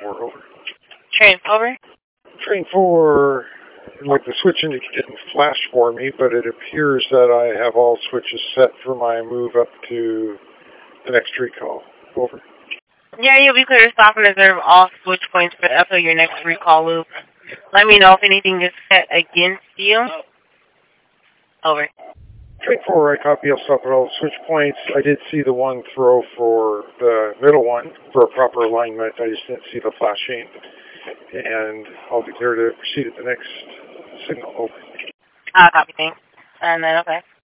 4, over. Train, over. Train 4, like the switch didn't flash for me, but it appears that I have all switches set for my move up to the next recall. Over. Yeah, you'll be clear to stop and reserve all switch points for up to your next recall loop. Let me know if anything is set against you. Over. Train 4, I copy. I'll stop at all switch points. I did see the one throw for the middle one for a proper alignment. I just didn't see the flashing. And I'll be clear to proceed at the next signal. Over. Copy, thanks. And then, okay.